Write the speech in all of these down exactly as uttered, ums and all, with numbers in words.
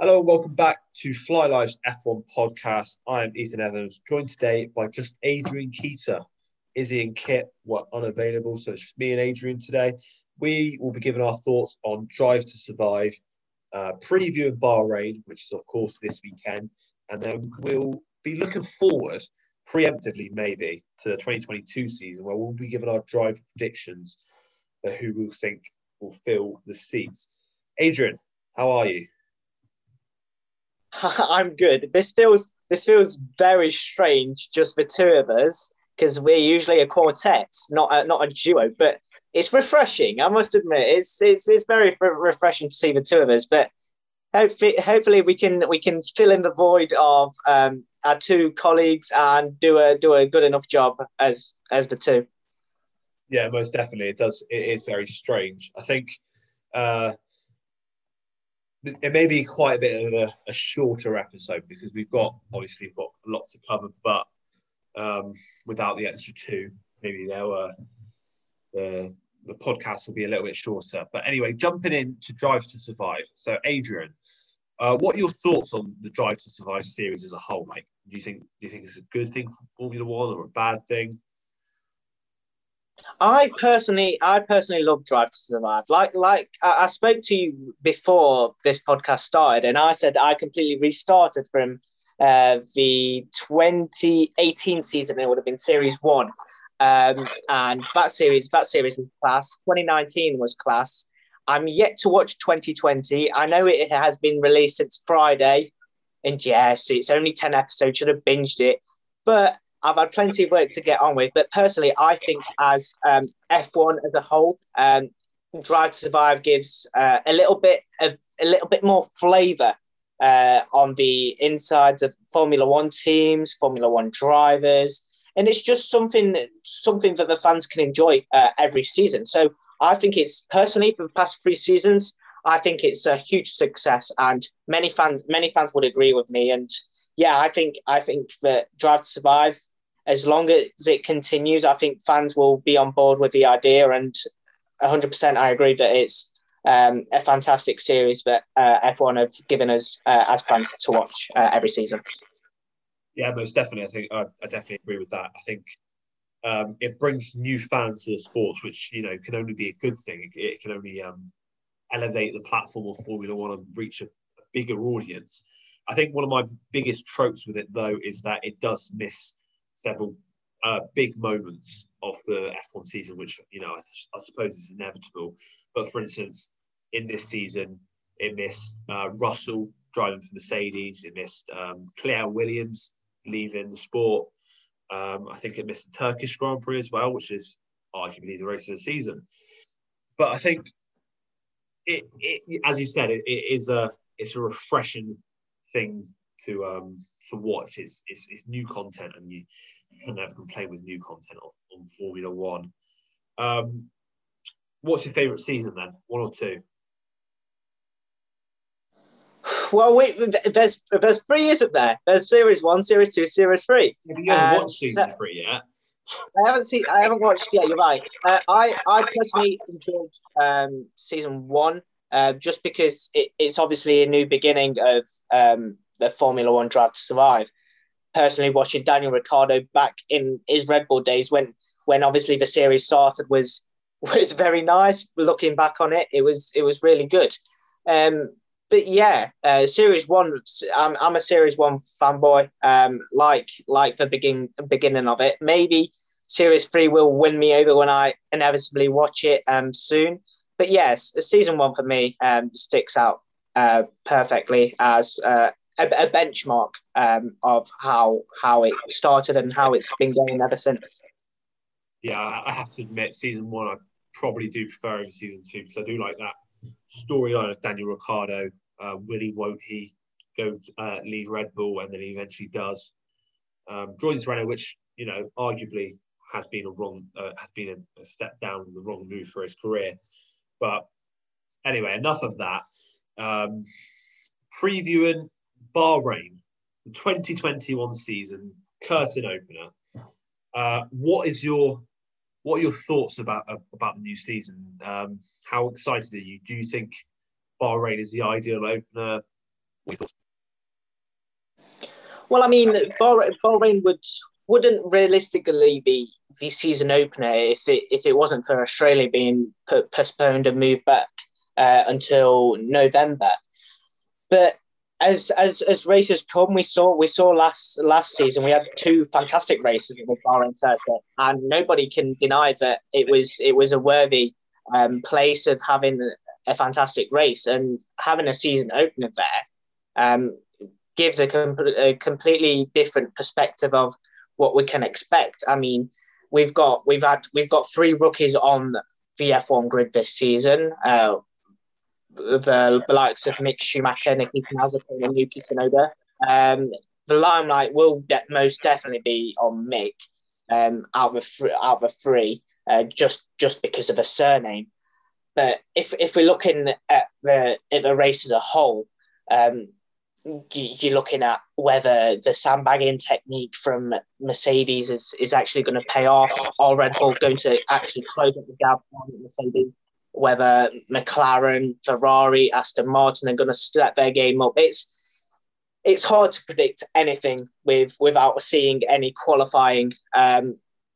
Hello and welcome back to Fly Life's F one podcast. I am Ethan Evans, joined today by just Adrian Keeter. Izzy and Kit were unavailable, so it's just me and Adrian today. We will be giving our thoughts on Drive to Survive, uh, previewing Bahrain, which is of course this weekend, and then we'll be looking forward, preemptively maybe, to the twenty twenty-two season, where we'll be giving our drive predictions for who we think will fill the seats. Adrian, how are you? I'm good. This feels this feels very strange, just the two of us, because we're usually a quartet, not a, not a duo. But it's refreshing. I must admit, it's it's it's very refreshing to see the two of us. But hopefully, hopefully we can we can fill in the void of um, our two colleagues and do a do a good enough job as as the two. Yeah, most definitely. It does. It is very strange. I think. Uh, It may be quite a bit of a, a shorter episode because we've got obviously we've got a lot to cover, but um, without the extra two, maybe there were the the podcast will be a little bit shorter. But anyway, jumping in to Drive to Survive. So, Adrian, uh, what are your thoughts on the Drive to Survive series as a whole, mate? Do you think do you think it's a good thing for Formula One or a bad thing? I personally, I personally love Drive to Survive. Like, like I, I spoke to you before this podcast started, and I said I completely restarted from uh, the twenty eighteen season. It would have been Series One, um, and that series, that series was class. twenty nineteen was class. I'm yet to watch twenty twenty. I know it has been released since Friday, and yes, it's only ten episodes. Should have binged it, but I've had plenty of work to get on with, but personally, I think as um, F one as a whole, um, Drive to Survive gives uh, a little bit of a little bit more flavour uh, on the insides of Formula One teams, Formula One drivers, and it's just something something that the fans can enjoy uh, every season. So I think it's personally for the past three seasons, I think it's a huge success, and many fans many fans would agree with me. And yeah, I think I think that Drive to Survive, as long as it continues, I think fans will be on board with the idea, and one hundred percent I agree that it's um, a fantastic series that uh, F one have given us uh, as fans to watch uh, every season. Yeah, most definitely. I think I, I definitely agree with that. I think um, it brings new fans to the sport, which you know can only be a good thing. It, it can only um, elevate the platform of Formula One and reach a, a bigger audience. I think one of my biggest tropes with it, though, is that it does miss several uh, big moments of the F one season, which, you know, I, I suppose is inevitable. But for instance, in this season, it missed uh, Russell driving for Mercedes. It missed um, Claire Williams leaving the sport. Um, I think it missed the Turkish Grand Prix as well, which is arguably the race of the season. But I think, it, it as you said, it, it is a it's a refreshing thing to um, to watch. It's, it's it's new content, and you can never complain with new content on, on Formula One. Um, what's your favourite season then? One or two? Well, wait, there's there's three, isn't there? There's Series One, Series Two, Series Three. Yeah, but you haven't Um, watched season so, three yet. I haven't seen. I haven't watched yet. You're right. Uh, I I personally enjoyed um, season one uh, just because it, it's obviously a new beginning of um, the Formula One Drive to Survive. Personally, watching Daniel Ricciardo back in his Red Bull days when when obviously the series started was was very nice. Looking back on it, it was it was really good. Um, but yeah, uh, Series One. I'm I'm a Series One fanboy. Um, like like the begin beginning of it. Maybe Series Three will win me over when I inevitably watch it um soon. But yes, Season One for me um sticks out uh perfectly as uh. A, a benchmark um, of how how it started and how it's been going ever since. Yeah, I have to admit, season one I probably do prefer over season two because I do like that storyline of Daniel Ricciardo. Uh, will he, won't he go uh, leave Red Bull, and then he eventually does. Um, joins Renault, which you know arguably has been a wrong uh, has been a, a step down in the wrong move for his career. But anyway, enough of that. Um, previewing Bahrain, the twenty twenty-one season, curtain opener. Uh, what is your what are your thoughts about uh, about the new season? Um, how excited are you? Do you think Bahrain is the ideal opener? What are your thoughts? Well, I mean, Bahrain would wouldn't realistically be the season opener if it if it wasn't for Australia being put, postponed and moved back uh, until November. But as as as races come, we saw we saw last last season we had two fantastic races with Bahrain circuit, and nobody can deny that it was it was a worthy um, place of having a fantastic race, and having a season opener there um, gives a, com- a completely different perspective of what we can expect. I mean, we've got we've had we've got three rookies on the F one grid this season. Uh, the, the likes of Mick Schumacher, Nikita Mazepin, and Yuki Tsunoda. Um, the limelight will de- most definitely be on Mick um, out of the th- out of the three, uh, just just because of a surname. But if if we're looking at the at the race as a whole, um, you're looking at whether the sandbagging technique from Mercedes is, is actually going to pay off, or Red Bull going to actually close up the gap on Mercedes, whether McLaren, Ferrari, Aston Martin are going to step their game up. It's it's hard to predict anything with without seeing any qualifying um,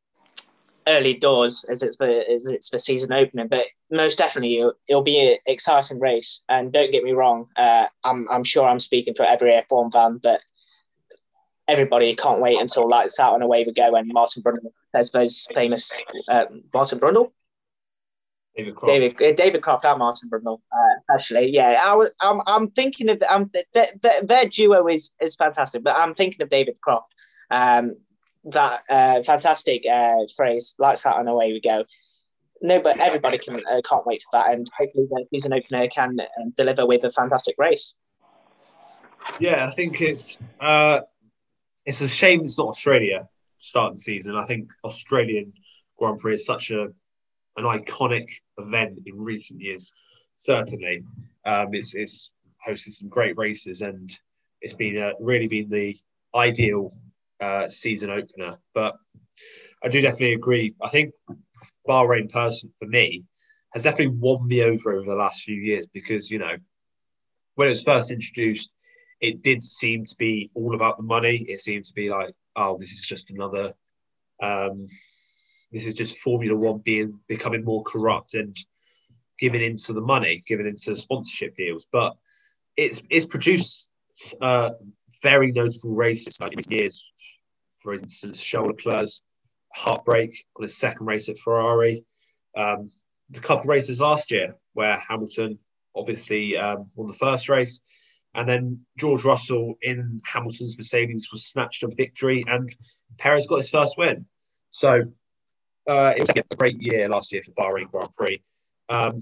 early doors as it's the as it's the season opening. But most definitely, it'll, it'll be an exciting race. And don't get me wrong, uh, I'm I'm sure I'm speaking for every F one fan that everybody can't wait until lights out and away we go. And Martin Brundle, there's those famous uh, Martin Brundle. David Croft. David, uh, David Croft and Martin Brundle, uh, actually, yeah. I was, I'm, I'm thinking of, I'm, th- th- their duo is is fantastic, but I'm thinking of David Croft. Um, that uh, fantastic uh, phrase, lights out and away we go. No, but everybody can uh, can't wait for that, and hopefully the season opener can um, deliver with a fantastic race. Yeah, I think it's uh, it's a shame it's not Australia starting the season. I think Australian Grand Prix is such a an iconic event in recent years. Certainly, um, it's it's hosted some great races, and it's been uh, really been the ideal uh, season opener. But I do definitely agree. I think Bahrain, person for me, has definitely won me over over the last few years because you know when it was first introduced, it did seem to be all about the money. It seemed to be like, oh, this is just another. Um, This is just Formula One being becoming more corrupt and giving into the money, giving into sponsorship deals. But it's it's produced uh, very notable races like in recent years. For instance, Charles Leclerc's heartbreak on his second race at Ferrari. Um, the couple of races last year where Hamilton obviously um, won the first race, and then George Russell in Hamilton's Mercedes was snatched a victory, and Perez got his first win. So. Uh, it was a great year last year for the Bahrain Grand Prix. Um,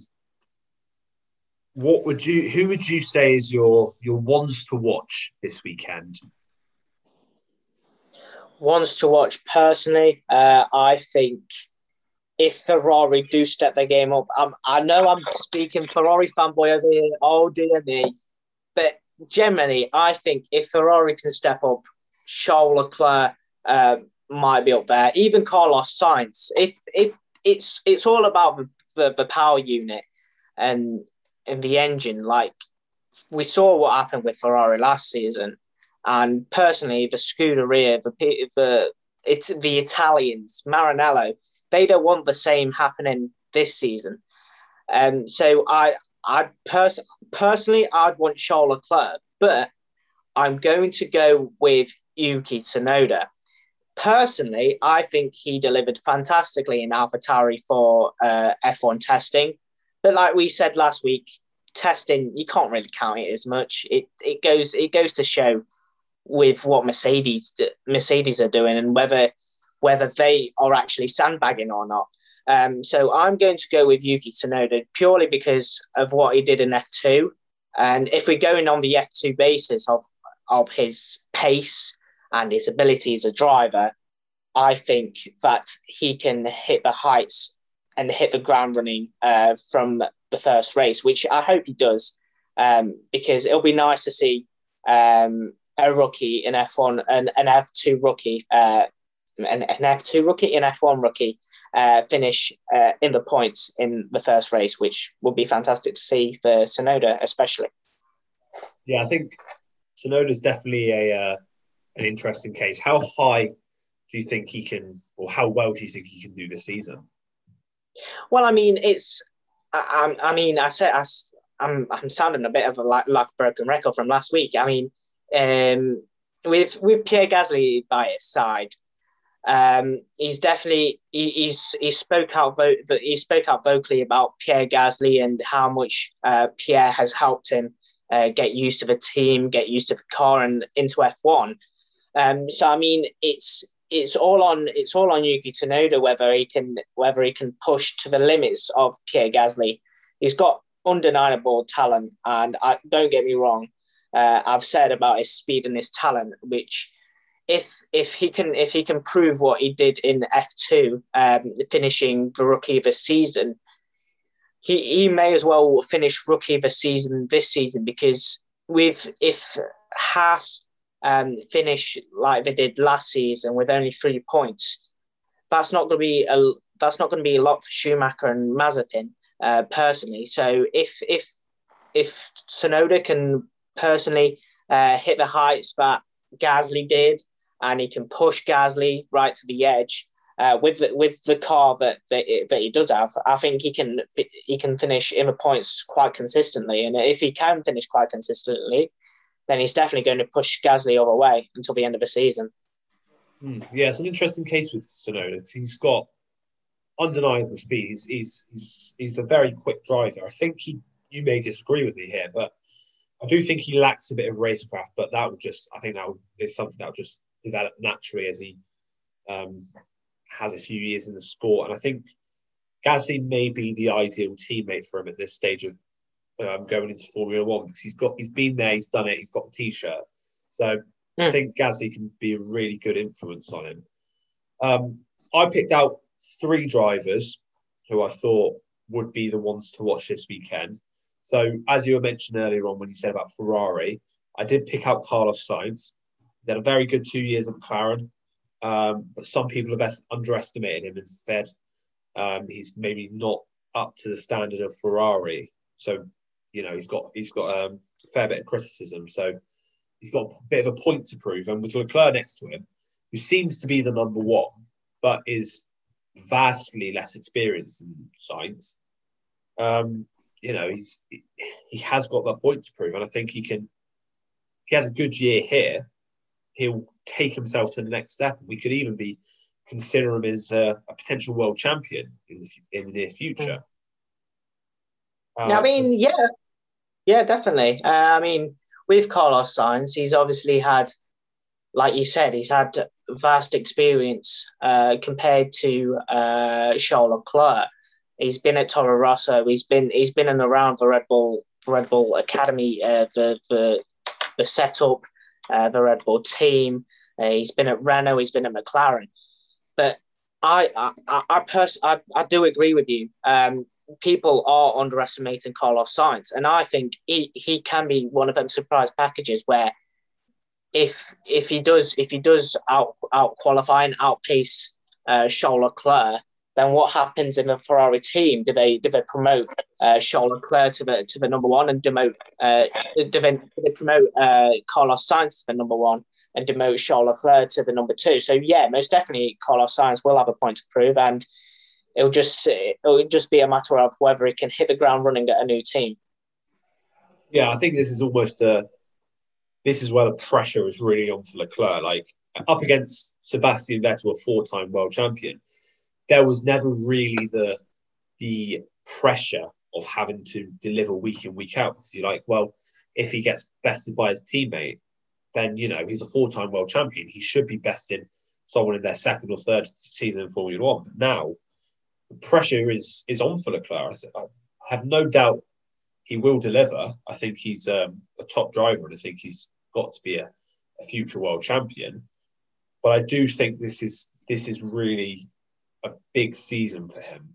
what would you? Who would you say is your your ones to watch this weekend? Ones to watch personally, uh, I think if Ferrari do step their game up, I'm, I know I'm speaking Ferrari fanboy over here. Oh dear me! But generally, I think if Ferrari can step up, Charles Leclerc. Um, might be up there. Even Carlos Sainz. If if it's it's all about the, the, the power unit and and the engine. Like we saw what happened with Ferrari last season, and personally, the Scuderia, the the it's the Italians, Maranello. They don't want the same happening this season. Um, so I I pers- personally I'd want Charles Leclerc, but I'm going to go with Yuki Tsunoda. Personally, I think he delivered fantastically in AlphaTauri for uh, F one testing. But like we said last week, testing, you can't really count it as much. It it goes it goes to show with what Mercedes Mercedes are doing and whether whether they are actually sandbagging or not. Um, so I'm going to go with Yuki Tsunoda purely because of what he did in F two. And if we're going on the F two basis of of his pace and his ability as a driver, I think that he can hit the heights and hit the ground running uh, from the first race, which I hope he does, um, because it'll be nice to see um, a rookie in F one, an, an F two rookie, uh, an, an F two rookie, an F one rookie uh, finish uh, in the points in the first race, which would be fantastic to see for Tsunoda, especially. Yeah, I think Sonoda's definitely a uh, an interesting case. How high do you think he can, or how well do you think he can do this season? Well, I mean, it's. I, I, I mean, I said I, I'm I'm sounding a bit of a like, like broken record from last week. I mean, um, with with Pierre Gasly by his side, um, he's definitely he, he's he spoke out vo- he spoke out vocally about Pierre Gasly and how much uh, Pierre has helped him uh, get used to the team, get used to the car, and into F one. Um, so I mean, it's it's all on it's all on Yuki Tsunoda whether he can whether he can push to the limits of Pierre Gasly. He's got undeniable talent, and I, don't get me wrong, uh, I've said about his speed and his talent, which if if he can if he can prove what he did in F two, um, finishing the rookie of the season, he he may as well finish rookie of the season this season because with if Haas um, finish like they did last season with only three points, that's not going to be a that's not going to be a lot for Schumacher and Mazepin uh, personally. So if if if Tsunoda can personally uh, hit the heights that Gasly did, and he can push Gasly right to the edge uh, with the, with the car that, that that he does have, I think he can he can finish in the points quite consistently. And if he can finish quite consistently, then he's definitely going to push Gasly all the way until the end of the season. Hmm. Yeah, it's an interesting case with Tsunoda because he's got undeniable speed. He's, he's he's he's a very quick driver. I think he you may disagree with me here, but I do think he lacks a bit of racecraft. But that would just I think that would, is something that will just develop naturally as he um, has a few years in the sport. And I think Gasly may be the ideal teammate for him at this stage of um, going into Formula One because he's got he's been there, he's done it, he's got the t-shirt. So mm. I think Gasly can be a really good influence on him. Um, I picked out three drivers who I thought would be the ones to watch this weekend. So as you were mentioned earlier on when you said about Ferrari, I did pick out Carlos Sainz. He had a very good two years at McLaren, um, but some people have underestimated him instead. Um, he's maybe not up to the standard of Ferrari. So, you know, he's got he's got um, a fair bit of criticism. So he's got a bit of a point to prove. And with Leclerc next to him, who seems to be the number one, but is vastly less experienced than Sainz, um, you know, he's he has got that point to prove. And I think he can, he has a good year here, he'll take himself to the next step. We could even be consider him as a, a potential world champion in the, in the near future. Uh, yeah, I mean, yeah, yeah, definitely. Uh, I mean, with Carlos Sainz, he's obviously had, like you said, he's had vast experience uh, compared to uh, Charles Leclerc. He's been at Toro Rosso. He's been he's been in and around the Red Bull Red Bull Academy, uh, the the the setup, uh, the Red Bull team. Uh, he's been at Renault. He's been at McLaren. But I I I, pers- I, I do agree with you. Um, people are underestimating Carlos Sainz, and I think he, he can be one of them surprise packages where if if he does if he does out out qualify and outpace uh, Charles Leclerc, then what happens in the Ferrari team? Do they do they promote uh, Charles Leclerc to the to the number one and demote uh, do they, do they promote uh, Carlos Sainz to the number one and demote Charles Leclerc to the number two? So yeah, most definitely Carlos Sainz will have a point to prove, and it'll just it'll just be a matter of whether he can hit the ground running at a new team. Yeah, I think this is almost a this is where the pressure is really on for Leclerc. Like up against Sebastian Vettel, a four-time world champion, there was never really the the pressure of having to deliver week in, week out. Because you're like, well, if he gets bested by his teammate, then, you know, he's a four-time world champion. He should be besting someone in their second or third season in Formula One. But now, the pressure is is on for Leclerc. I have no doubt he will deliver. I think he's um, a top driver, and I think he's got to be a, a future world champion. But I do think this is this is really a big season for him.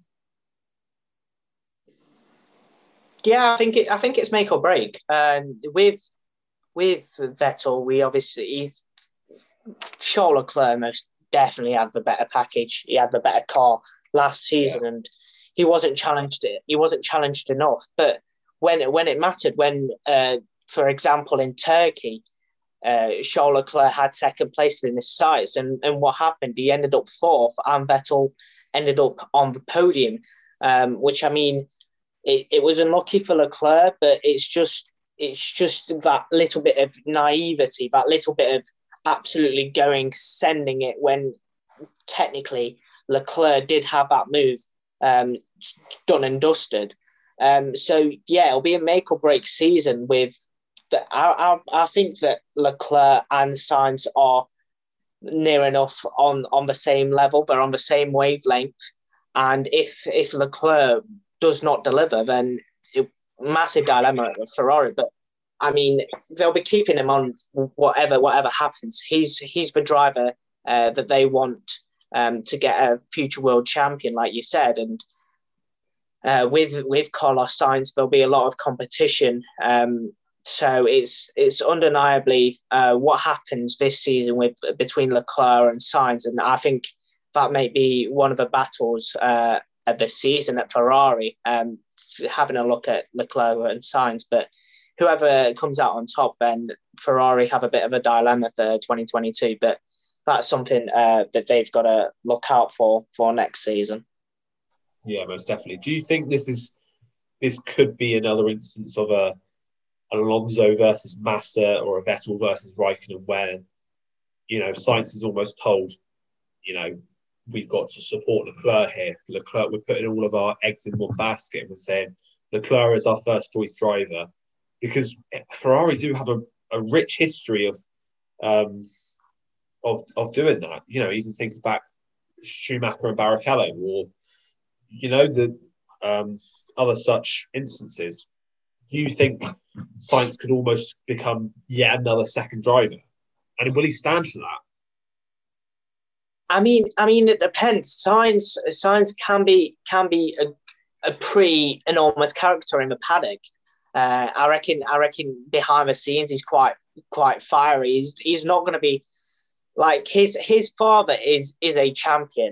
Yeah, I think it, I think it's make or break. Um, with with Vettel, we obviously Charles Leclerc most definitely had the better package. He had the better car last season, yeah. and he wasn't challenged. He wasn't challenged enough. But when when it mattered, when uh, for example in Turkey, uh, Charles Leclerc had second place in his sights, and and what happened? He ended up fourth, and Vettel ended up on the podium, um, which I mean, it, it was unlucky for Leclerc, but it's just it's just that little bit of naivety, that little bit of absolutely going sending it when technically Leclerc did have that move um, done and dusted. Um, so yeah, it'll be a make or break season with. The, I, I I think that Leclerc and Sainz are near enough on, on the same level. They're on the same wavelength. And if if Leclerc does not deliver, then it, massive dilemma with Ferrari. But I mean, they'll be keeping him on whatever whatever happens. He's he's the driver uh, that they want um, to get a future world champion, like you said. And uh, with with Carlos Sainz, there'll be a lot of competition. Um, so it's it's undeniably uh, what happens this season with between Leclerc and Sainz, and I think that may be one of the battles uh, of the season at Ferrari. Um, having a look at Leclerc and Sainz, but whoever comes out on top, then Ferrari have a bit of a dilemma for twenty twenty-two. But that's something uh, that they've got to look out for for next season. Yeah, most definitely. Do you think this is this could be another instance of a an Alonso versus Massa or a Vettel versus Raikkonen, where you know Sainz is almost told, you know, we've got to support Leclerc here. Leclerc, we're putting all of our eggs in one basket. We're saying Leclerc is our first choice driver, because Ferrari do have a, a rich history of um, of of doing that. You know, even thinking back Schumacher and Barrichello, or you know the um, other such instances. Do you think Sainz could almost become yet another second driver, and will he stand for that? I mean, I mean, it depends. Sainz, Sainz can be can be a, a pretty enormous character in the paddock. Uh, I reckon. I reckon behind the scenes, he's quite quite fiery. He's, he's not going to be like his his father is is a champion,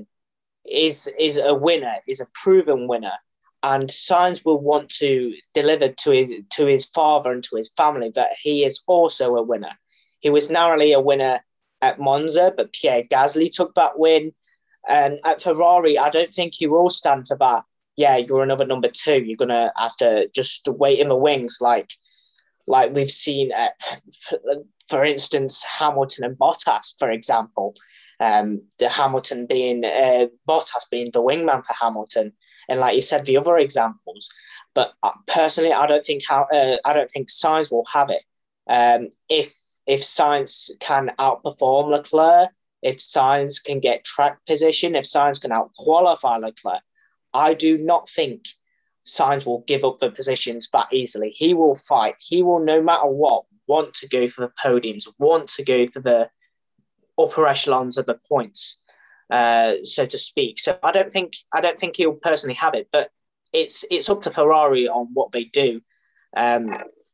is is a winner, is a proven winner, and Sainz will want to deliver to his to his father and to his family that he is also a winner. He was narrowly a winner at Monza, but Pierre Gasly took that win. And at Ferrari, I don't think he will stand for that. Yeah, you're another number two. You're going to have to just wait in the wings like like we've seen, at, for, for instance, Hamilton and Bottas, for example. Um, the Hamilton being, uh, Bottas being the wingman for Hamilton. And like you said, the other examples. But personally, I don't think how uh, I don't think Sainz will have it. Um, if If Sainz can outperform Leclerc, if Sainz can get track position, if Sainz can out-qualify Leclerc, I do not think Sainz will give up the positions that easily. He will fight. He will, no matter what, want to go for the podiums, want to go for the upper echelons of the points, uh, so to speak. So I don't think I don't think he'll personally have it, but it's it's up to Ferrari on what they do. Um,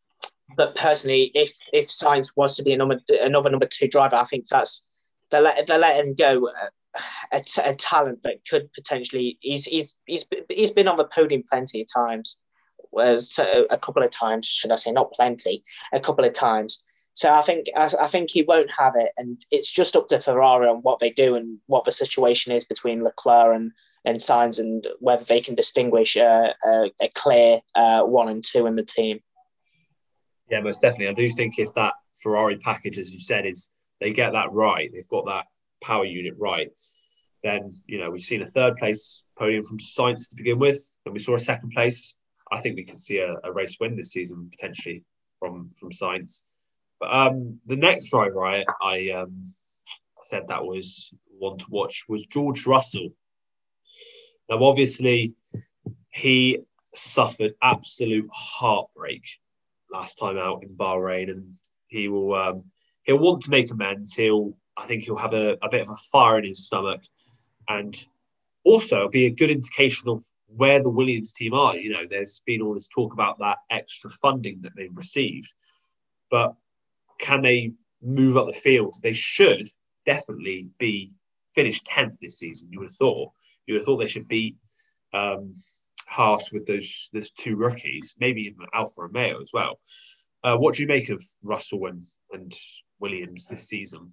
But personally, if if Sainz was to be another another number two driver, I think that's they're let, they're letting go a, a, a talent that could potentially. He's he's he's he's been on the podium plenty of times, well, so a couple of times, should I say? Not plenty, a couple of times. So I think I, I think he won't have it, and it's just up to Ferrari on what they do and what the situation is between Leclerc and and Sainz, and whether they can distinguish uh, a, a clear uh, one and two in the team. Yeah, most definitely. I do think if that Ferrari package, as you said, is they get that right, they've got that power unit right, then, you know, we've seen a third place podium from Sainz to begin with, and we saw a second place. I think we could see a, a race win this season potentially from from Sainz. But um, the next driver I, I um, said that was one to watch was George Russell. Now, obviously, he suffered absolute heartbreak last time out in Bahrain, and he will um, he'll want to make amends. He'll I think he'll have a, a bit of a fire in his stomach, and also be a good indication of where the Williams team are. You know, there's been all this talk about that extra funding that they've received, but can they move up the field? They should definitely be finished tenth this season. You would have thought. You would have thought they should beat um, Haas with those those two rookies, maybe even Alfa Romeo as well. Uh, what do you make of Russell and and Williams this season?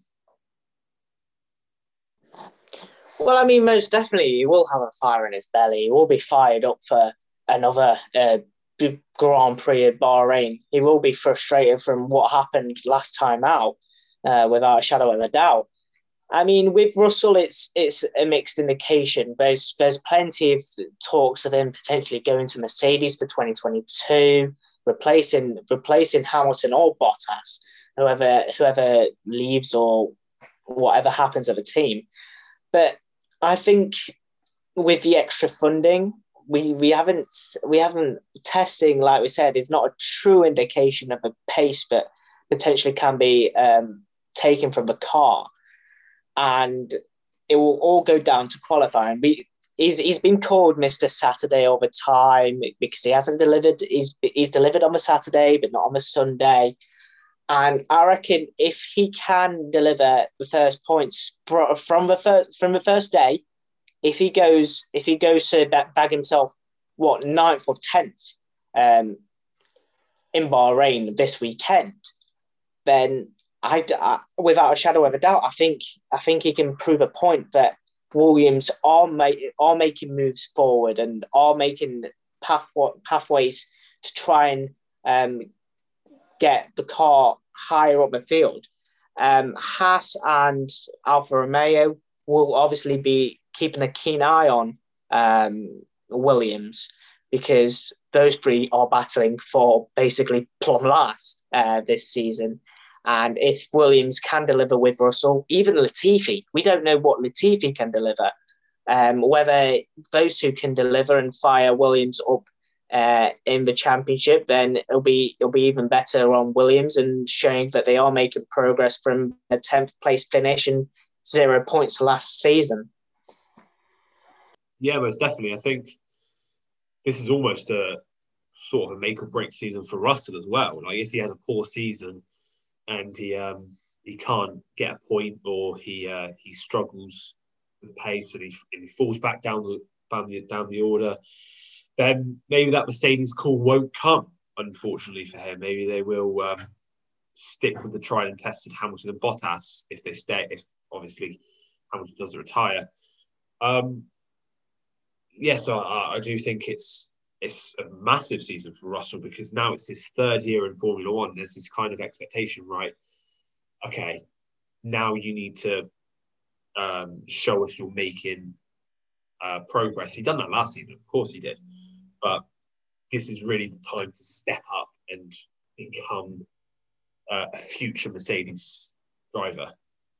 Well, I mean, most definitely he will have a fire in his belly. He will be fired up for another uh, Grand Prix at Bahrain. He will be frustrated from what happened last time out, uh, without a shadow of a doubt. I mean, with Russell, it's it's a mixed indication. There's there's plenty of talks of him potentially going to Mercedes for twenty twenty-two, replacing replacing Hamilton or Bottas, whoever whoever leaves or whatever happens at the team. But I think with the extra funding, we we haven't we haven't testing, like we said, is not a true indication of the pace that potentially can be um, taken from the car. And it will all go down to qualifying. We, he's he's been called Mister Saturday all the time because he hasn't delivered. He's he's delivered on the Saturday, but not on the Sunday. And I reckon if he can deliver the first points from the first from the first day, if he goes if he goes to bag himself what ninth or tenth um, in Bahrain this weekend, then. I, I, without a shadow of a doubt, I think I think he can prove a point that Williams are, ma- are making moves forward and are making path- pathways to try and um, get the car higher up the field. Um, Haas and Alfa Romeo will obviously be keeping a keen eye on um, Williams because those three are battling for basically plumb last uh, this season. And if Williams can deliver with Russell, even Latifi, we don't know what Latifi can deliver. Um, whether those two can deliver and fire Williams up uh, in the championship, then it'll be it'll be even better on Williams and showing that they are making progress from a tenth place finish and zero points last season. Yeah, most definitely. I think this is almost a sort of a make or break season for Russell as well. Like if he has a poor season and he um, he can't get a point, or he uh, he struggles with pace, and he and he falls back down the down the down the order, then maybe that Mercedes call won't come. Unfortunately for him, maybe they will um, stick with the tried and tested Hamilton and Bottas if they stay. If obviously Hamilton doesn't retire. Um, yes, I, I do think it's it's a massive season for Russell because now it's his third year in Formula One. There's this kind of expectation, right? Okay, now you need to um, show us you're making uh, progress. He done that last season, of course he did, but this is really the time to step up and become uh, a future Mercedes driver.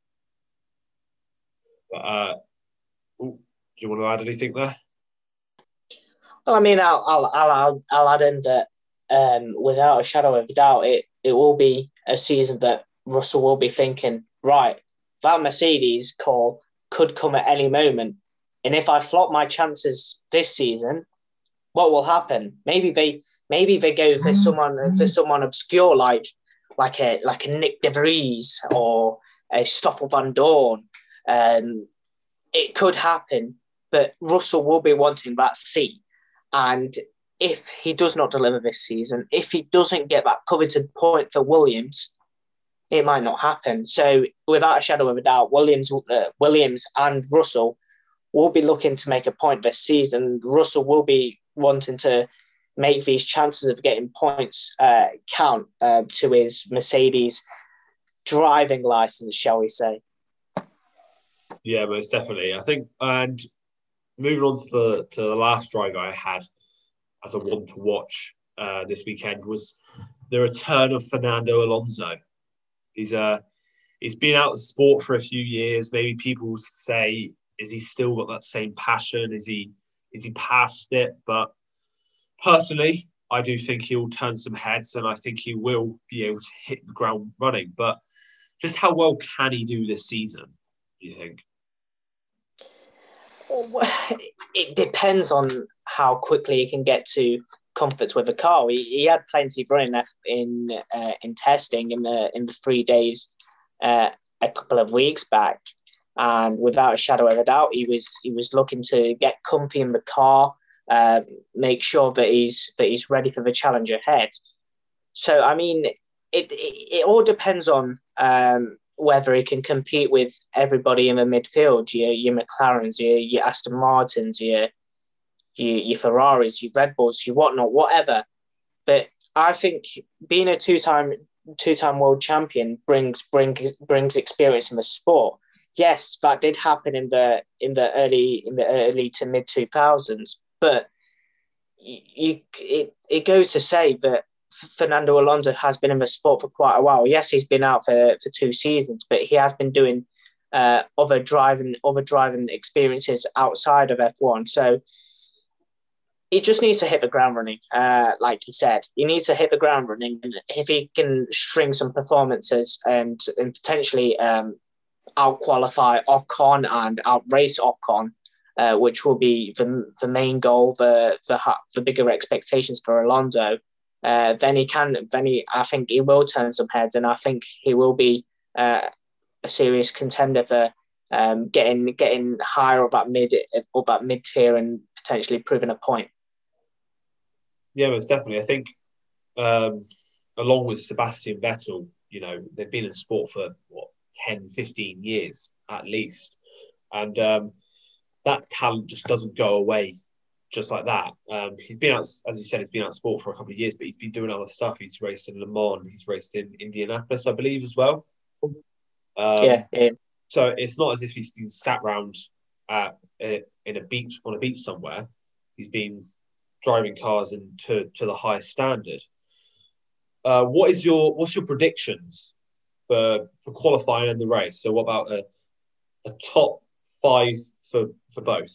But, uh, ooh, do you want to add anything there? Well, I mean, I'll I'll I'll, I'll add in that um, without a shadow of a doubt, it it will be a season that Russell will be thinking, right, that Mercedes call could come at any moment, and if I flop my chances this season, what will happen? Maybe they maybe they go for someone for someone obscure like like a like a Nick De Vries or a Stoffel Van Dorn. Um, it could happen, but Russell will be wanting that seat. And if he does not deliver this season, if he doesn't get that coveted point for Williams, it might not happen. So, without a shadow of a doubt, Williams, uh, Williams and Russell will be looking to make a point this season. Russell will be wanting to make these chances of getting points uh, count uh, to his Mercedes driving license, shall we say? Yeah, most definitely. I think, and moving on to the to the last driver I had as a one to watch uh, this weekend was the return of Fernando Alonso. He's uh he's been out of sport for a few years. Maybe people say, is he still got that same passion? Is he is he past it? But personally, I do think he'll turn some heads, and I think he will be able to hit the ground running. But just how well can he do this season, do you think? Well, it depends on how quickly he can get to comforts with the car. He, he had plenty of running in uh, in testing in the in the three days uh, a couple of weeks back, and without a shadow of a doubt, he was he was looking to get comfy in the car, uh, make sure that he's that he's ready for the challenge ahead. So, I mean, it, it it all depends on um, whether he can compete with everybody in the midfield. Your your McLarens, your your Aston Martins, your your, your Ferraris, your Red Bulls, your whatnot, whatever. But I think being a two time two time world champion brings brings brings experience in the sport. Yes, that did happen in the in the early in the early to mid two thousands, but you, you it it goes to say that Fernando Alonso has been in the sport for quite a while. Yes, he's been out for, for two seasons, but he has been doing uh, other driving other driving experiences outside of F one. So he just needs to hit the ground running, uh, like he said. He needs to hit the ground running, and if he can string some performances and and potentially um, out qualify Ocon and outrace Ocon, uh, which will be the the main goal, the the the bigger expectations for Alonso. Uh, then he can, then he, I think he will turn some heads, and I think he will be uh, a serious contender for um, getting getting higher up that mid up that mid tier and potentially proving a point. Yeah, most definitely. I think um, along with Sebastian Vettel, you know, they've been in sport for what ten, fifteen years at least, and um, that talent just doesn't go away just like that. Um, he's been out, as you said, he's been out of sport for a couple of years, but he's been doing other stuff. He's raced in Le Mans, he's raced in Indianapolis, I believe, as well. Um, yeah, yeah. So it's not as if he's been sat round at, uh, in a beach on a beach somewhere. He's been driving cars and to, to the highest standard. Uh, what is your what's your predictions for for qualifying in the race? So what about a a top five for for both?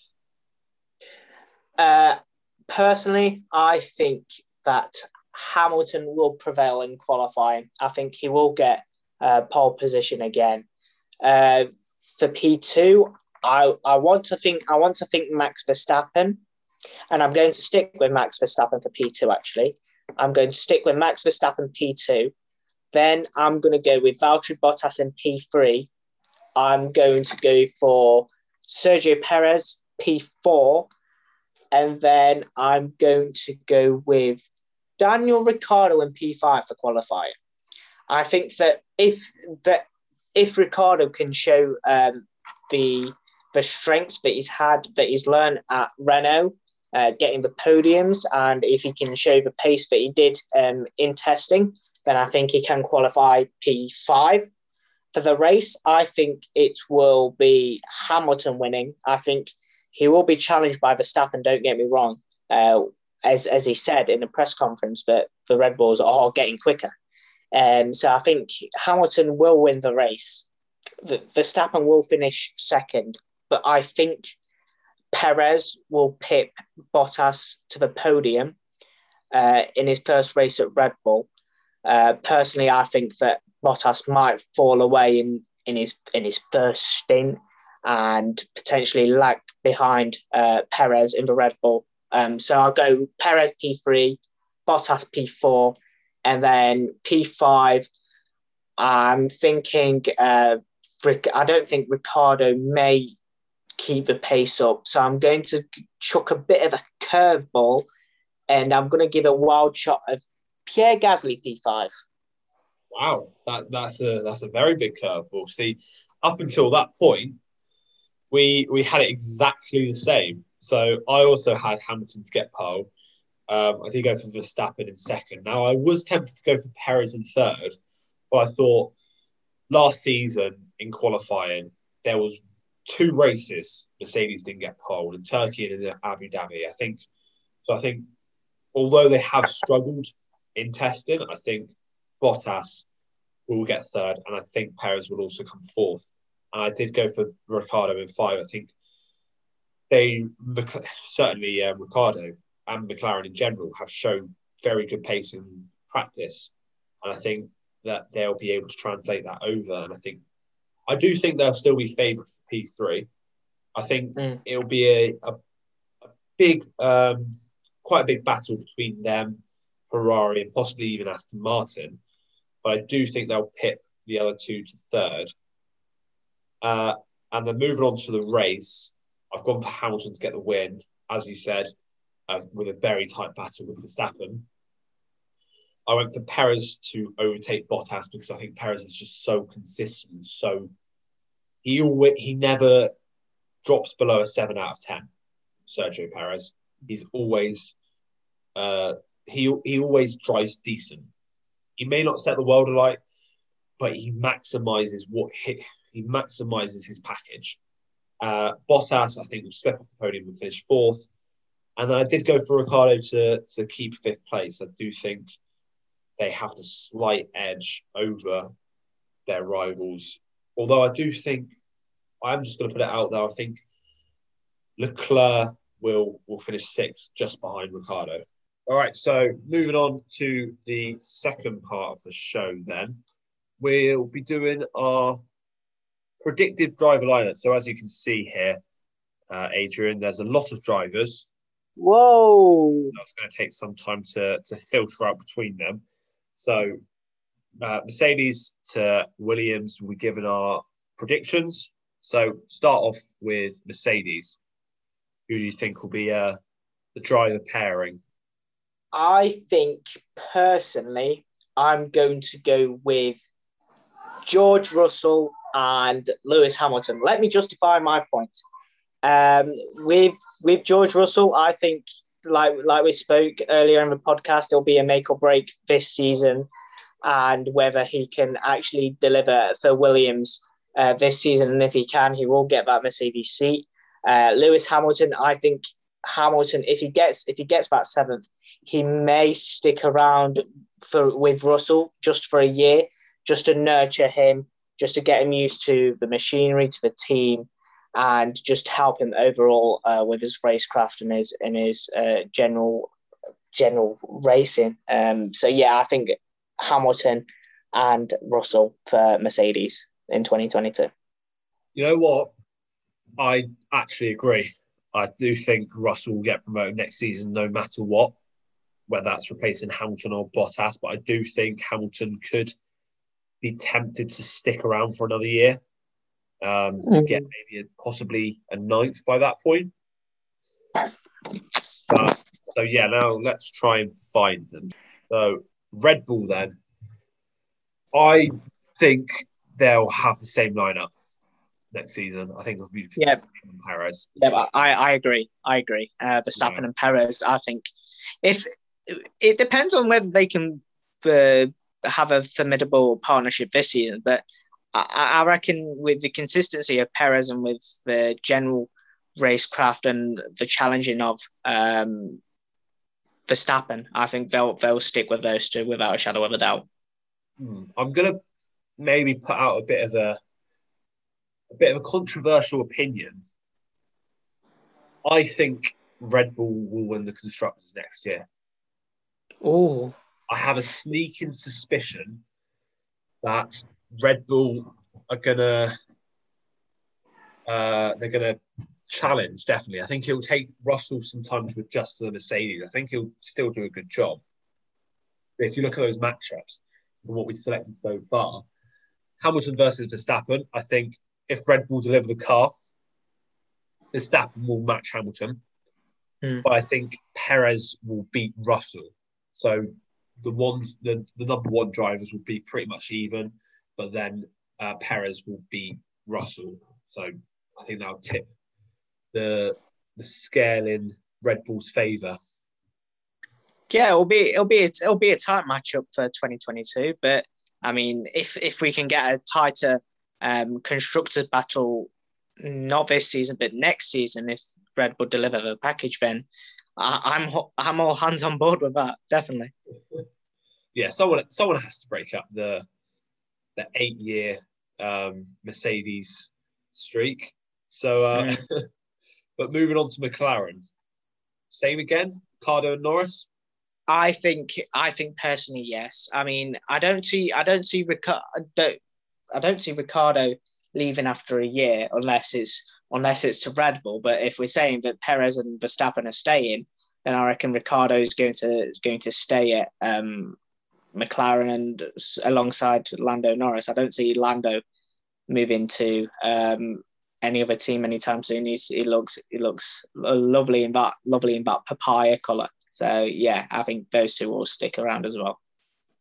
Uh, personally, I think that Hamilton will prevail in qualifying. I think he will get uh, pole position again. Uh, for P two, I I want to think I want to think Max Verstappen, and I'm going to stick with Max Verstappen for P two. Actually, I'm going to stick with Max Verstappen P two. Then I'm going to go with Valtteri Bottas in P three. I'm going to go for Sergio Perez P four. And then I'm going to go with Daniel Ricciardo in P five for qualifying. I think that if that if Ricciardo can show um, the the strengths that he's had, that he's learned at Renault, uh, getting the podiums, and if he can show the pace that he did um, in testing, then I think he can qualify P five. For the race, I think it will be Hamilton winning. I think he will be challenged by Verstappen, don't get me wrong. Uh, as as he said in the press conference, that the Red Bulls are getting quicker. Um, so I think Hamilton will win the race. The, Verstappen will finish second, but I think Perez will pip Bottas to the podium uh, in his first race at Red Bull. Uh, personally, I think that Bottas might fall away in, in his in his first stint and potentially lag behind uh, Perez in the Red Bull. Um, so I'll go Perez P three, Bottas P four, and then P five. I'm thinking, uh, Rick, I don't think Ricciardo may keep the pace up. So I'm going to chuck a bit of a curveball, and I'm going to give a wild shot of Pierre Gasly P five. Wow, that, that's a that's a very big curveball. See, up until that point, we we had it exactly the same. So I also had Hamilton to get pole. Um, I did go for Verstappen in second. Now, I was tempted to go for Perez in third, but I thought last season in qualifying, there was two races Mercedes didn't get pole, in Turkey and in Abu Dhabi. I think so. I think although they have struggled in testing, I think Bottas will get third, and I think Perez will also come fourth. And I did go for Ricciardo in five. I think they certainly uh, Ricciardo and McLaren in general have shown very good pace in practice, and I think that they'll be able to translate that over. And I think I do think they'll still be favoured for P three. I think mm. it'll be a, a, a big, um, quite a big battle between them, Ferrari, and possibly even Aston Martin. But I do think they'll pip the other two to third. Uh, and then moving on to the race, I've gone for Hamilton to get the win, as you said, uh, with a very tight battle with Verstappen. I went for Perez to overtake Bottas because I think Perez is just so consistent. So he always, he never drops below a seven out of ten. Sergio Perez, he's always uh, he he always drives decent. He may not set the world alight, but he maximizes what he, he maximizes his package. Uh, Bottas, I think, will slip off the podium and finish fourth. And then I did go for Ricciardo to to keep fifth place. I do think they have the slight edge over their rivals. Although I do think, I'm just going to put it out there, I think Leclerc will, will finish sixth, just behind Ricciardo. All right, so moving on to the second part of the show then. We'll be doing our predictive driver lineup. So as you can see here, uh, Adrian, there's a lot of drivers. Whoa! That's going to take some time to, to filter out between them. So uh, Mercedes to Williams, we're given our predictions. So start off with Mercedes. Who do you think will be uh, the driver pairing? I think, personally, I'm going to go with George Russell and Lewis Hamilton. Let me justify my point. Um, with with George Russell, I think, like like we spoke earlier in the podcast, it'll be a make or break this season, and whether he can actually deliver for Williams uh, this season. And if he can, he will get that Mercedes seat. Uh, Lewis Hamilton, I think Hamilton, if he gets if he gets that seventh, he may stick around for with Russell just for a year, just to nurture him, just to get him used to the machinery, to the team, and just help him overall uh, with his racecraft and his and his uh, general general racing. Um, so yeah, I think Hamilton and Russell for Mercedes in twenty twenty-two. You know what? I actually agree. I do think Russell will get promoted next season no matter what, whether that's replacing Hamilton or Bottas. But I do think Hamilton could be tempted to stick around for another year. Um, to get maybe a, possibly a ninth by that point. But, so yeah, now let's try and find them. So Red Bull then, I think they'll have the same lineup next season. I think it'll be yeah. Perez. Yeah, I, I agree. I agree. Uh, Verstappen yeah. and Perez, I think if it depends on whether they can uh, have a formidable partnership this season, but I, I reckon with the consistency of Perez and with the general racecraft and the challenging of um, Verstappen, I think they'll they'll stick with those two without a shadow of a doubt. Hmm. I'm gonna maybe put out a bit of a a bit of a controversial opinion. I think Red Bull will win the constructors next year. Oh, I have a sneaking suspicion that Red Bull are gonna uh, they're gonna challenge, definitely. I think it'll take Russell some time to adjust to the Mercedes. I think he'll still do a good job. But if you look at those matchups from what we've selected so far, Hamilton versus Verstappen, I think if Red Bull deliver the car, Verstappen will match Hamilton. Mm. But I think Perez will beat Russell. So the ones, the, the number one drivers will be pretty much even, but then uh, Perez will beat Russell. So I think that'll tip the the scale in Red Bull's favour. Yeah, it'll be it'll be a, it'll be a tight matchup for twenty twenty-two. But I mean, if if we can get a tighter um, constructors battle, not this season but next season, if Red Bull deliver the package, then I, I'm I'm all hands on board with that. Definitely. Yeah, someone someone has to break up the the eight year um, Mercedes streak. So, uh, mm. But moving on to McLaren, same again, Ricciardo and Norris. I think I think personally, yes. I mean, I don't see I don't see Ricciardo I don't see Ricciardo leaving after a year unless it's unless it's to Red Bull. But if we're saying that Perez and Verstappen are staying, then I reckon Ricciardo is going to is going to stay at um, McLaren and alongside Lando Norris. I don't see Lando moving to um, any other team anytime soon. He's, he looks he looks lovely in that lovely in that papaya colour. So yeah, I think those two will stick around as well.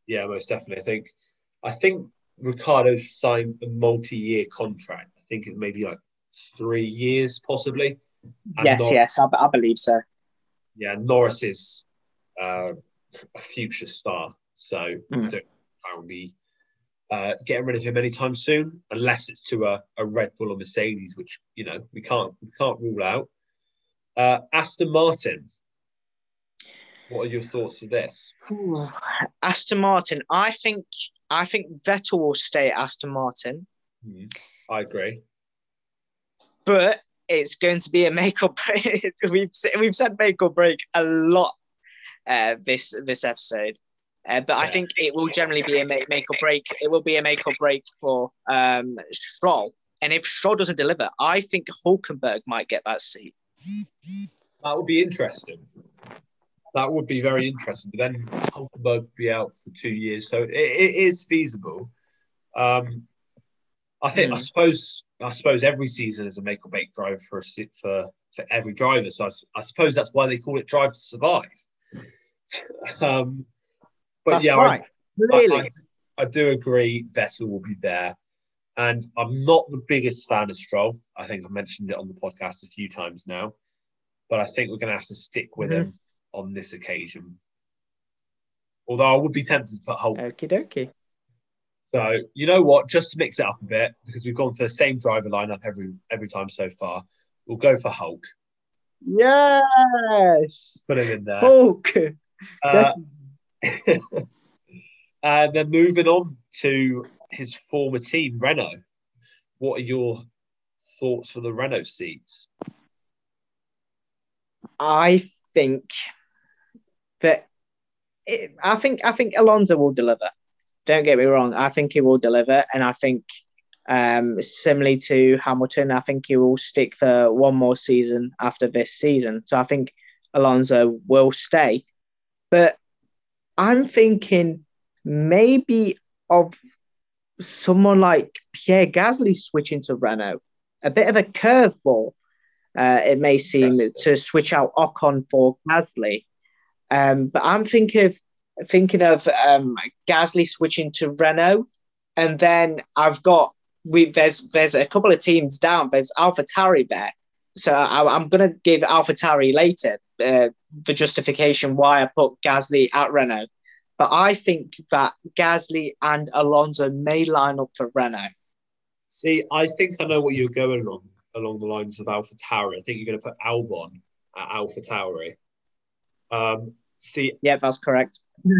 Yeah, most definitely. I think I think Ricardo signed a multi-year contract. I think it may be like three years, possibly. And Yes, Nor- yes, I, I believe so. yeah, Norris is uh, a future star, so Mm. I don't I will be uh, getting rid of him anytime soon, unless it's to a, a Red Bull or Mercedes, which you know we can't we can't rule out. Uh, Aston Martin. What are your thoughts for this? Ooh. Aston Martin. I think I think Vettel will stay at Aston Martin, Hmm, I agree. but it's going to be a make or break. we've we've said make or break a lot uh, this this episode, uh, but I Yeah. think it will generally be a make, make or break. It will be a make or break for um, Stroll, and if Stroll doesn't deliver, I think Hulkenberg might get that seat. That would be interesting. That would be very interesting. But then Hulkenberg would be out for two years, so it, it is feasible. Um, I think. Hmm. I suppose. I suppose every season is a make or break drive for a, for for every driver. So I, I suppose that's why they call it Drive to Survive. um, but That's yeah, right. I, Really? I, I, I do agree. Vettel will be there, and I'm not the biggest fan of Stroll. I think I've mentioned it on the podcast a few times now, but I think we're going to have to stick with Mhm. him on this occasion. Although I would be tempted to put Hulk. Okie dokie. So you know what? Just to mix it up a bit, because we've gone for the same driver lineup every every time so far, we'll go for Hulk. Yes. Put him in there. Hulk. Uh, and then moving on to his former team, Renault. What are your thoughts for the Renault seats? I think that it, I think I think Alonso will deliver. Don't get me wrong. I think he will deliver, and I think um, similarly to Hamilton, I think he will stick for one more season after this season. So I think Alonso will stay, but I'm thinking maybe of someone like Pierre Gasly switching to Renault. A bit of a curveball, uh, it may seem, to switch out Ocon for Gasly. Um, but I'm thinking of thinking of um, Gasly switching to Renault, and then I've got we there's there's a couple of teams down. There's AlphaTauri there, so I, I'm going to give AlphaTauri later uh, the justification why I put Gasly at Renault. But I think that Gasly and Alonso may line up for Renault. See, I think I know what you're going along along the lines of AlphaTauri. I think you're going to put Albon at AlphaTauri. Um, see, yeah, that's correct.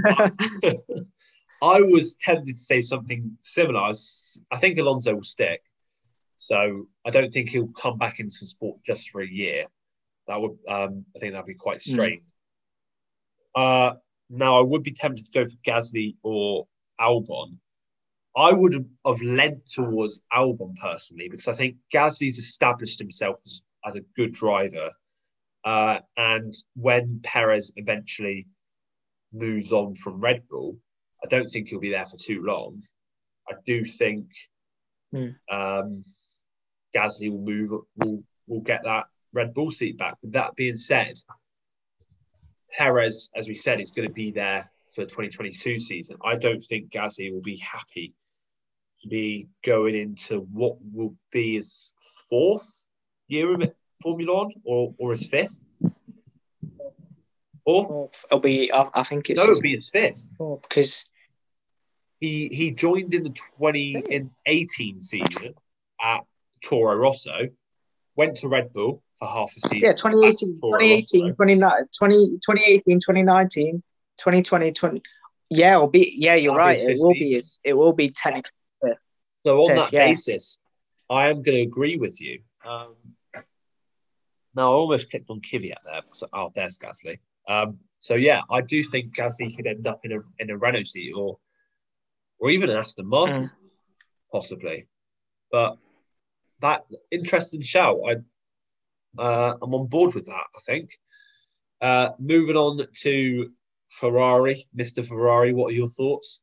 I was tempted to say something similar. I, was, I think Alonso will stick, so I don't think he'll come back into the sport just for a year. That would, um, I think, that'd be quite strange. Mm. Uh, now, I would be tempted to go for Gasly or Albon. I would have lent towards Albon personally because I think Gasly's established himself as, as a good driver. Uh, and when Perez eventually moves on from Red Bull, I don't think he'll be there for too long. I do think mm. um, Gasly will move, will will get that Red Bull seat back. With that being said, Perez, as we said, is going to be there for the twenty twenty-two season. I don't think Gasly will be happy to be going into what will be his fourth year of Formula One or, or his fifth. Fourth? It'll be, I, I think it's... No, it'll be his fifth. Because... He he joined in the twenty eighteen season at Toro Rosso, went to Red Bull for half a season. Yeah, twenty eighteen, twenty eighteen, twenty, twenty eighteen, twenty nineteen, twenty twenty, twenty Yeah, it'll be. Yeah, you're That'll right. It will season. be. It will be technically. Fifth. So on fifth, that yeah. basis, I am going to agree with you. Um, now I almost clicked on Kvyat there. So, oh, there's Gasly. Um, so yeah, I do think Gasly could end up in a in a Renault seat or. Or even an Aston Martin, mm. possibly. But that interesting shout. I, uh, I'm on board with that, I think. Uh, moving on to Ferrari, Mister Ferrari, what are your thoughts?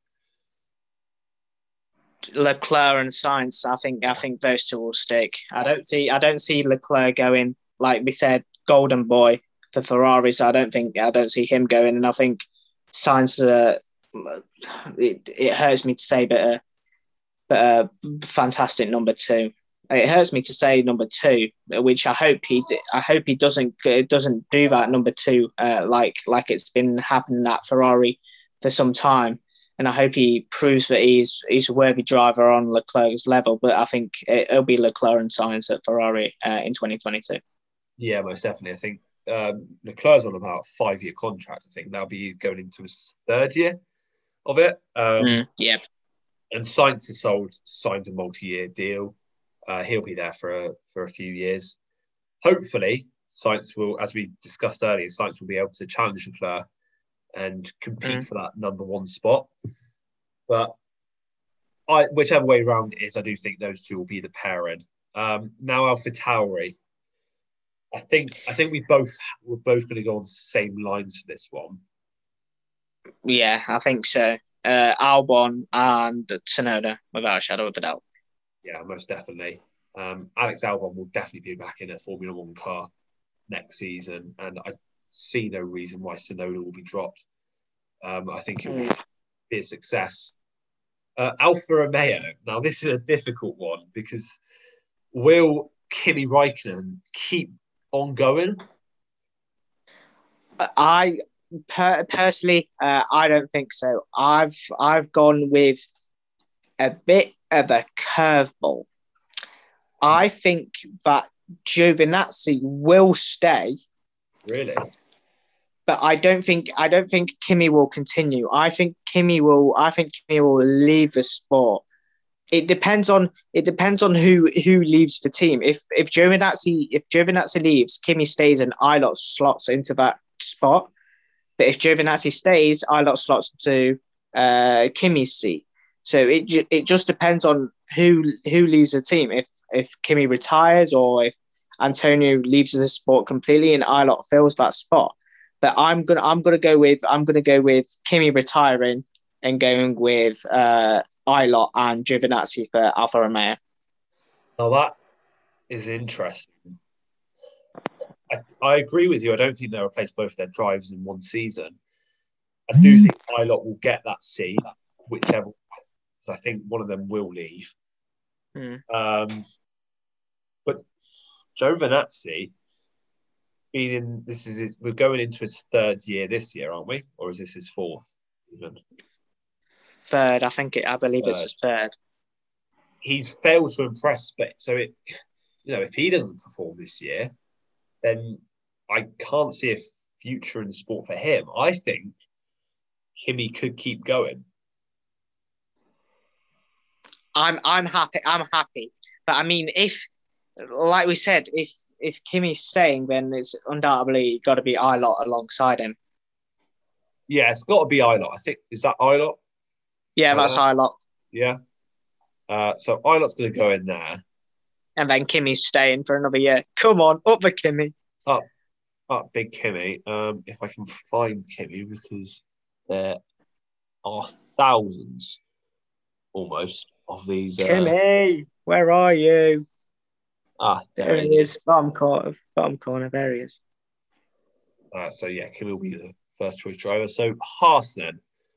Leclerc and Sainz, I think I think those two will stick. I don't see I don't see Leclerc going, like we said, golden boy for Ferrari, so I don't think I don't see him going, and I think Sainz uh, it, it hurts me to say, but a, but a fantastic number two. It hurts me to say number two, which I hope he I hope he doesn't doesn't do that number two uh, like like it's been happening at Ferrari for some time, and I hope he proves that he's he's a worthy driver on Leclerc's level. But I think it, it'll be Leclerc and Sainz at Ferrari uh, in twenty twenty-two. Yeah, most definitely. I think um, Leclerc's on about a five-year contract. I think that'll be going into his third year of it. Um, mm, yeah, and Sainz has sold signed a multi-year deal. Uh, he'll be there for a, for a few years. Hopefully, Sainz will, as we discussed earlier, Sainz will be able to challenge Leclerc and compete mm. for that number one spot. But I, whichever way around it is, I do think those two will be the pairing. Um, now, AlphaTauri. I think I think we both we're both going to go on the same lines for this one. Yeah, I think so. Uh, Albon and Tsunoda, without a shadow of a doubt. Yeah, most definitely. Um, Alex Albon will definitely be back in a Formula One car next season, and I see no reason why Tsunoda will be dropped. Um, I think it'll be, be a success. Uh, Alfa Romeo. Now, this is a difficult one because will Kimi Räikkönen keep on going? I per- personally, uh, I don't think so. I've I've gone with a bit of a curveball. I think that Giovinazzi will stay. Really? But I don't think I don't think Kimi will continue. I think Kimi will I think Kimi will leave the sport. It depends on it depends on who who leaves the team. If if Giovinazzi if Giovinazzi leaves, Kimi stays and Ilott slots into that spot. But if Giovinazzi stays, Ilott slots into uh, Kimi's seat. So it it just depends on who who leaves the team. If if Kimi retires or if Antonio leaves the sport completely and Ilott fills that spot. But I'm gonna I'm gonna go with I'm gonna go with Kimi retiring and going with uh, Ilott and Giovinazzi for Alfa Romeo. Now that is interesting. I, I agree with you. I don't think they'll replace both their drivers in one season. I do think Ilott will get that seat, whichever. Because I think one of them will leave. Mm. Um, but Giovinazzi, being in this is it, we're going into his third year this year, aren't we? Or is this his fourth? Even? Third, I think it. I believe third. It's his third. He's failed to impress, but so it, you know, if he doesn't perform this year, then I can't see a future in the sport for him. I think Kimi could keep going. I'm I'm happy. I'm happy. But I mean, if, like we said, if if Kimi's staying, then it's undoubtedly got to be Ilott alongside him. Yeah, it's got to be Ilott. I think is that Ilott. Yeah, that's uh, Ilott. Yeah. Uh, so Ilott's going to go in there, and then Kimi's staying for another year. Come on, up the Kimi. Up, up, big Kimi. Um, if I can find Kimi, because there are thousands, almost. Of these, uh... Kimi, where are you? Ah, there, there he is. is. Bottom corner, bottom corner. There he is. Uh, so yeah, Kimi will be the first choice driver. So Haas then.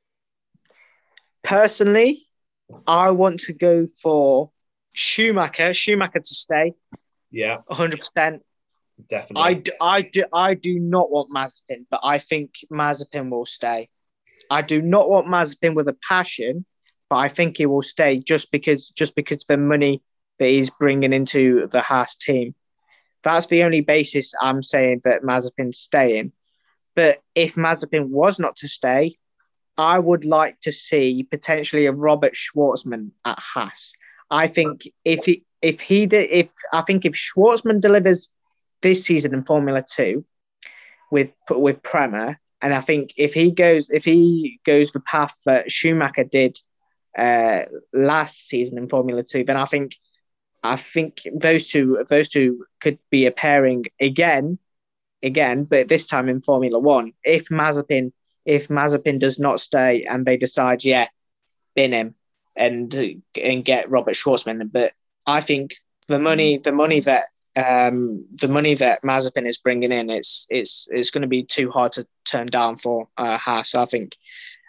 Personally, I want to go for Schumacher. Schumacher to stay. Yeah, one hundred percent. Definitely. I do, I do. I do not want Mazepin, but I think Mazepin will stay. I do not want Mazepin with a passion. But I think he will stay just because just because of the money that he's bringing into the Haas team. That's the only basis I'm saying that Mazepin's staying. But if Mazepin was not to stay, I would like to see potentially a Robert Schwartzman at Haas. I think if he if he did if I think if Schwartzman delivers this season in Formula Two with with Prema, and I think if he goes if he goes the path that Schumacher did Uh, last season in Formula Two, then I think I think those two those two could be a pairing again, again, but this time in Formula One. If Mazepin if Mazepin does not stay and they decide, yeah, bin him and and get Robert Schwartzman, but I think the money the money that um the money that Mazepin is bringing in, it's it's it's going to be too hard to turn down for uh, Haas. So I think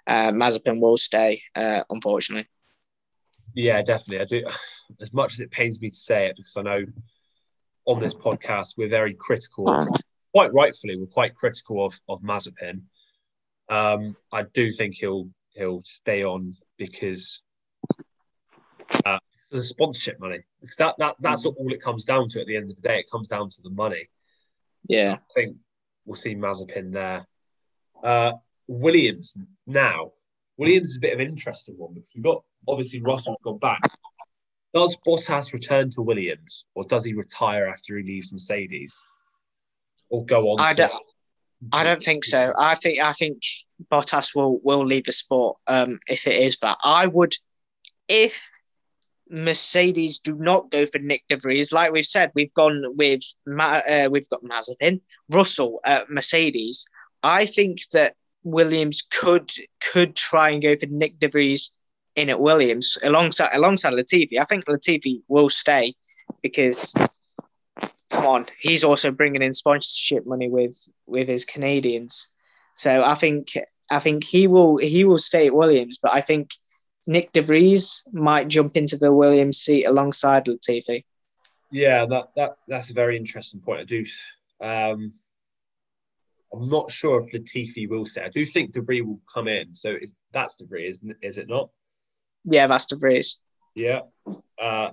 uh, Mazepin will stay, uh, unfortunately. Yeah, definitely. I do. As much as it pains me to say it, because I know on this podcast we're very critical of, quite rightfully, we're quite critical of of Mazepin. Um, I do think he'll he'll stay on because uh, the sponsorship money. Because that that that's all it comes down to at the end of the day. It comes down to the money. Yeah, so I think we'll see Mazepin there. Uh, Williams now. Williams is a bit of an interesting one because we've got obviously Russell's gone back. Does Bottas return to Williams, or does he retire after he leaves Mercedes, or go on I to? don't. I don't think so. I think I think Bottas will will leave the sport um, if it is that. I would, if Mercedes do not go for Nick De Vries, like we've said, we've gone with Ma- uh, we've got Mazepin, Russell at Mercedes. I think that Williams could could try and go for Nick De Vries in at Williams alongside alongside Latifi. I think Latifi will stay because, come on, he's also bringing in sponsorship money with with his Canadians. So I think I think he will he will stay at Williams, but I think Nick De Vries might jump into the Williams seat alongside Latifi. Yeah, that that that's a very interesting point. I do. Um, I'm not sure if Latifi will stay. I do think De Vries will come in. So is, that's De Vries, isn't, is it not? Yeah, that's De Vries. Yeah. Uh,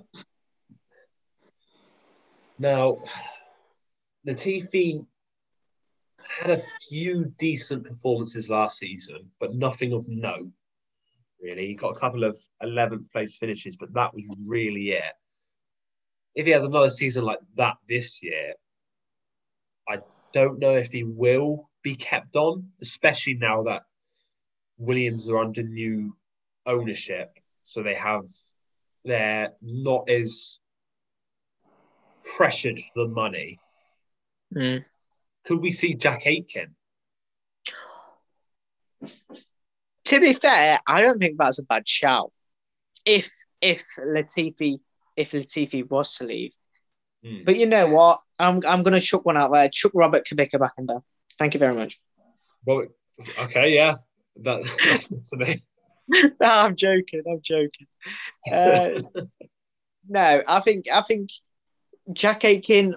now, Latifi had a few decent performances last season, but nothing of note, really. He got a couple of eleventh place finishes, but that was really it. If he has another season like that this year, I don't know if he will be kept on, especially now that Williams are under new ownership. So they have, they're not as pressured for the money. Mm. Could we see Jack Aitken? To be fair, I don't think that's a bad shout. If if Latifi if Latifi was to leave, mm. But you know what? I'm I'm going to chuck one out there. Chuck Robert Kubica back in there. Thank you very much. Well, okay, yeah, that, that's good to me. No, I'm joking. I'm joking. Uh, no, I think I think Jack Aitken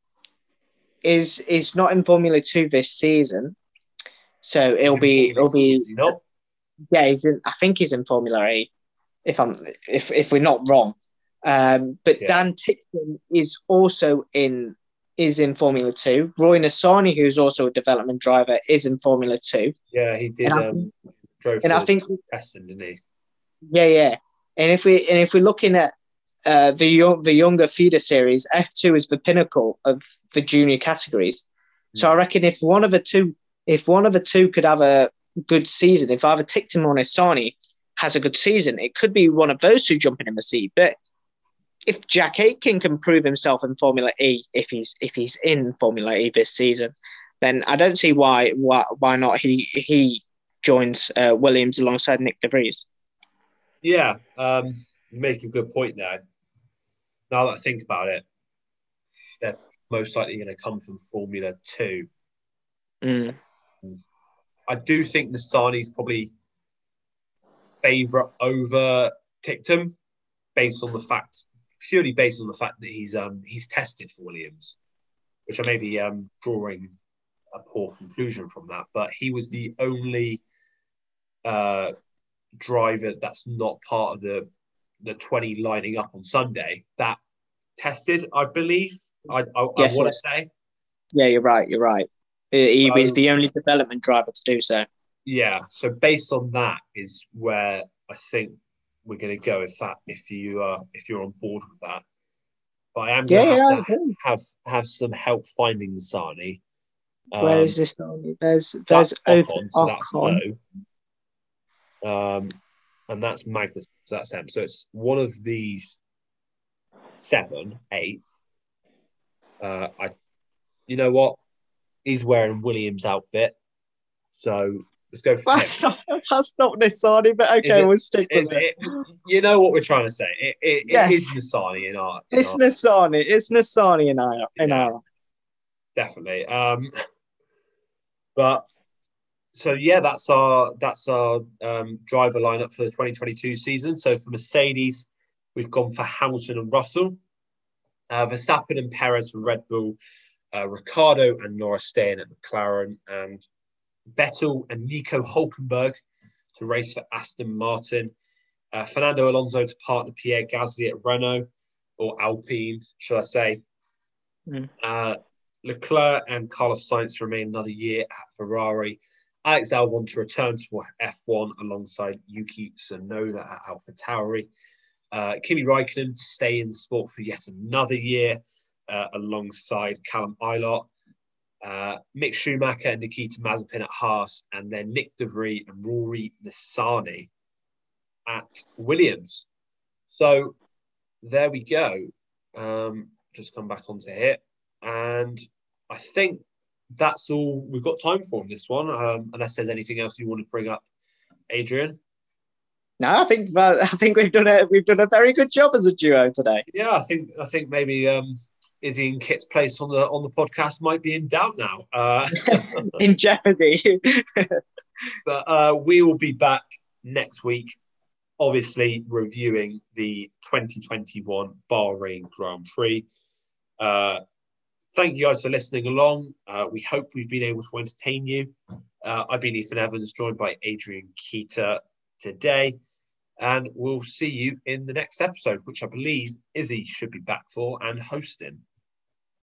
is is not in Formula Two this season, so it'll be it'll be. You know? Yeah, he's in. I think he's in Formula A. If I'm if if we're not wrong, um, but yeah. Dan Tickton is also in is in Formula Two. Roy Nissany, who's also a development driver, is in Formula Two. Yeah, he did. And I, um, drove and I think testing, didn't he? Yeah, yeah. And if we and if we're looking at uh, the young, the younger feeder series, F two is the pinnacle of the junior categories. Mm. So I reckon if one of the two, if one of the two could have a good season, if either Tickton or Nissany has a good season, it could be one of those two jumping in the seat. But if Jack Aitken can prove himself in Formula E, if he's if he's in Formula E this season, then I don't see why why why not he he joins uh, Williams alongside Nick De Vries. Yeah, um, you make a good point there. Now that I think about it, they're most likely going to come from Formula Two. Mm. So, I do think Nissany's probably favourite over Tickton, based on the fact, purely based on the fact that he's um he's tested for Williams, which I may be um drawing a poor conclusion from that, but he was the only uh. driver that's not part of the the twenty lining up on Sunday that tested, I believe. I, I, yes, I want to say. Yeah, you're right. You're right. He so, was the only development driver to do so. Yeah. So based on that is where I think we're going to go. If that, if you are, if you're on board with that, but I am going yeah, to have, yeah, to have have some help finding Nissany. Um, where is this? There's there's Ocon, so that's low. Um, and that's Magnus. So that's M. So it's one of these seven, eight. Uh, I, you know what? He's wearing Williams' outfit, so let's go for that's him. Not, that's not Nissany, but okay, it, we'll stick with it. it. You know what we're trying to say? It, it, yes. it is Nissany in our. In it's our, Nissany. It's Nissany in our. In yeah, our. Definitely. Um, but so yeah, that's our that's our um, driver lineup for the twenty twenty-two season. So for Mercedes, we've gone for Hamilton and Russell, uh, Verstappen and Perez for Red Bull, uh, Ricciardo and Norris staying at McLaren, and Vettel and Nico Hulkenberg to race for Aston Martin, uh, Fernando Alonso to partner Pierre Gasly at Renault, or Alpine, shall I say. Mm. Uh, Leclerc and Carlos Sainz remain another year at Ferrari. Alex Albon to return to F one alongside Yuki Tsunoda at AlphaTauri. Uh, Kimi Raikkonen to stay in the sport for yet another year uh, alongside Callum Ilott. Uh, Mick Schumacher and Nikita Mazepin at Haas, and then Nick De Vries and Rory Nissany at Williams. So there we go. Um, just come back onto here. And I think that's all we've got time for in this one, um, unless there's anything else you want to bring up, Adrian. No, I think uh, I think we've done a we've done a very good job as a duo today. Yeah, I think I think maybe um, Izzy and Kit's place on the on the podcast might be in doubt now, uh, in jeopardy. But uh, we will be back next week, obviously reviewing the twenty twenty-one Bahrain Grand Prix. Uh, Thank you guys for listening along. Uh, we hope we've been able to entertain you. Uh, I've been Ethan Evans, joined by Adrian Keita today. And we'll see you in the next episode, which I believe Izzy should be back for and hosting.